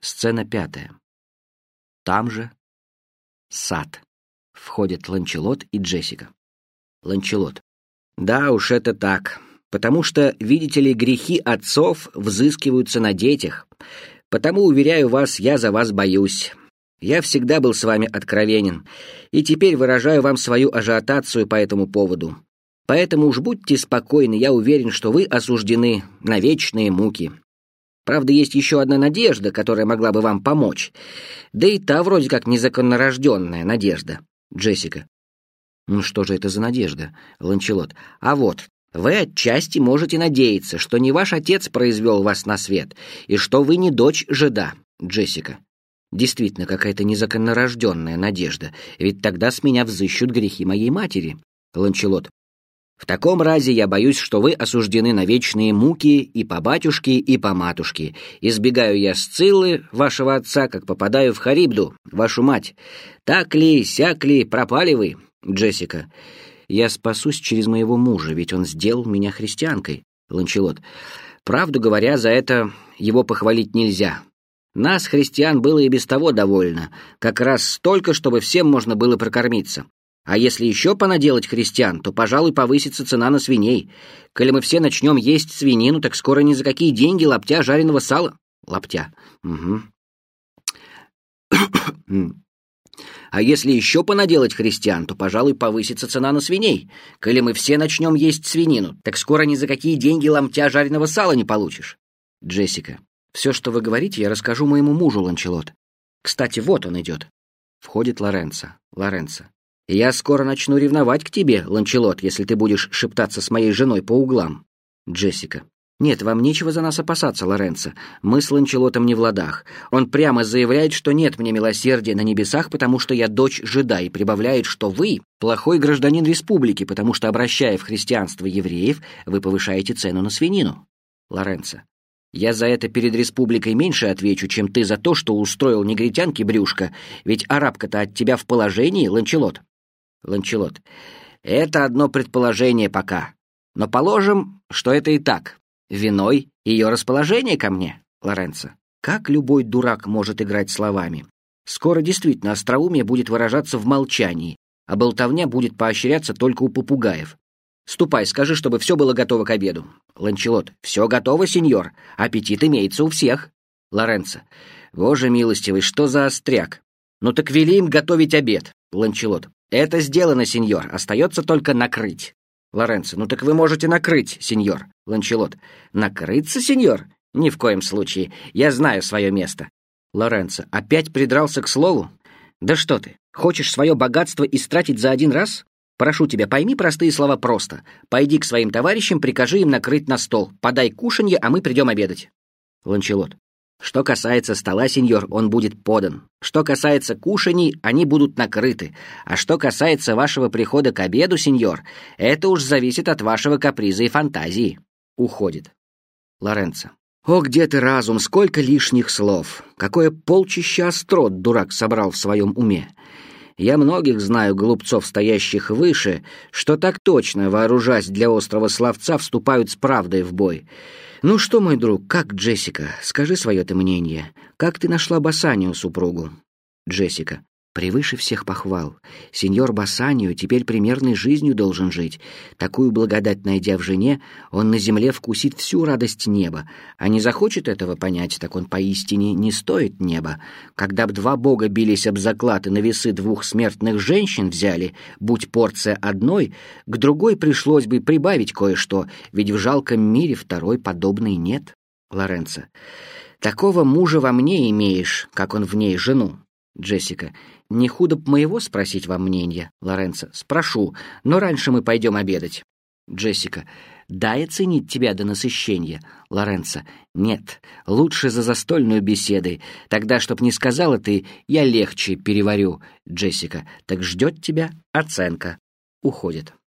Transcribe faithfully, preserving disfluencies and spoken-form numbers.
Сцена пятая. Там же сад. Входят Ланчелот и Джессика. Ланчелот. Да уж, это так. Потому что, видите ли, грехи отцов взыскиваются на детях. Потому, уверяю вас, я за вас боюсь. Я всегда был с вами откровенен, и теперь выражаю вам свою ажиотацию по этому поводу. Поэтому уж будьте спокойны, я уверен, что вы осуждены на вечные муки. Правда, есть еще одна надежда, которая могла бы вам помочь. Да и та вроде как незаконнорожденная надежда. Джессика. Ну что же это за надежда, Ланчелот? А вот, вы отчасти можете надеяться, что не ваш отец произвел вас на свет, и что вы не дочь жида. Джессика. Действительно, какая-то незаконнорожденная надежда, ведь тогда с меня взыщут грехи моей матери. Ланчелот. В таком разе я боюсь, что вы осуждены на вечные муки и по батюшке, и по матушке. Избегаю я Сциллы, вашего отца, как попадаю в Харибду, вашу мать. Так ли, сяк ли, пропали вы? Джессика. Я спасусь через моего мужа, ведь он сделал меня христианкой. Ланчелот. Правду говоря, за это его похвалить нельзя. Нас, христиан, было и без того довольно, как раз столько, чтобы всем можно было прокормиться. А если еще понаделать христиан, то, пожалуй, повысится цена на свиней. Коли мы все начнем есть свинину, так скоро ни за какие деньги лаптя жареного сала. Лаптя. Угу. А если еще понаделать христиан, то, пожалуй, повысится цена на свиней. Коли мы все начнем есть свинину, так скоро ни за какие деньги ломтя жареного сала не получишь. Джессика. Все, что вы говорите, я расскажу моему мужу, Ланчелот. Кстати, вот он идет. Входит Лоренцо. Лоренцо. Я скоро начну ревновать к тебе, Ланчелот, если ты будешь шептаться с моей женой по углам. Джессика. Нет, вам нечего за нас опасаться, Лоренцо. Мы с Ланчелотом не в ладах. Он прямо заявляет, что нет мне милосердия на небесах, потому что я дочь жида, и прибавляет, что вы плохой гражданин республики, потому что, обращая в христианство евреев, вы повышаете цену на свинину. Лоренцо. Я за это перед республикой меньше отвечу, чем ты за то, что устроил негритянке брюшко, ведь арабка-то от тебя в положении, Ланчелот. Ланчелот. Это одно предположение пока. Но положим, что это и так. Виной ее расположение ко мне, Лоренцо. Как любой дурак может играть словами? Скоро действительно остроумие будет выражаться в молчании, а болтовня будет поощряться только у попугаев. Ступай, скажи, чтобы все было готово к обеду. Ланчелот. Все готово, сеньор. Аппетит имеется у всех. Лоренцо. Боже милостивый, что за остряк? Ну так вели им готовить обед. Ланчелот. Это сделано, сеньор. Остается только накрыть. Лоренцо. Ну так вы можете накрыть, сеньор. Ланчелот. Накрыться, сеньор? Ни в коем случае. Я знаю свое место. Лоренцо. Опять придрался к слову? Да что ты, хочешь свое богатство истратить за один раз? Прошу тебя, пойми простые слова просто. Пойди к своим товарищам, прикажи им накрыть на стол. Подай кушанье, а мы придем обедать. Ланчелот. Что касается стола, сеньор, он будет подан. Что касается кушаний, они будут накрыты. А что касается вашего прихода к обеду, сеньор, это уж зависит от вашего каприза и фантазии. Уходит. Лоренцо. О, где ты разум, сколько лишних слов. Какое полчища острот дурак собрал в своем уме. Я многих знаю глупцов, стоящих выше, что так точно, вооружаясь для острого словца, вступают с правдой в бой. Ну что, мой друг, как Джессика? Скажи свое ты мнение. Как ты нашла Басанию, супругу? Джессика. Превыше всех похвал. Сеньор Басанию теперь примерной жизнью должен жить. Такую благодать найдя в жене, он на земле вкусит всю радость неба. А не захочет этого понять, так он поистине не стоит неба. Когда б два бога бились об заклад и на весы двух смертных женщин взяли, будь порция одной, к другой пришлось бы прибавить кое-что, ведь в жалком мире второй подобной нет. Лоренцо. Такого мужа во мне имеешь, как он в ней жену. Джессика. Не худо б моего спросить вам мнение, Лоренцо? Спрошу, но раньше мы пойдем обедать. Джессика. Дай оценить тебя до насыщения. Лоренцо. Нет, лучше за застольную беседой. Тогда, чтоб не сказала ты, я легче переварю. Джессика. Так ждет тебя оценка. Уходит.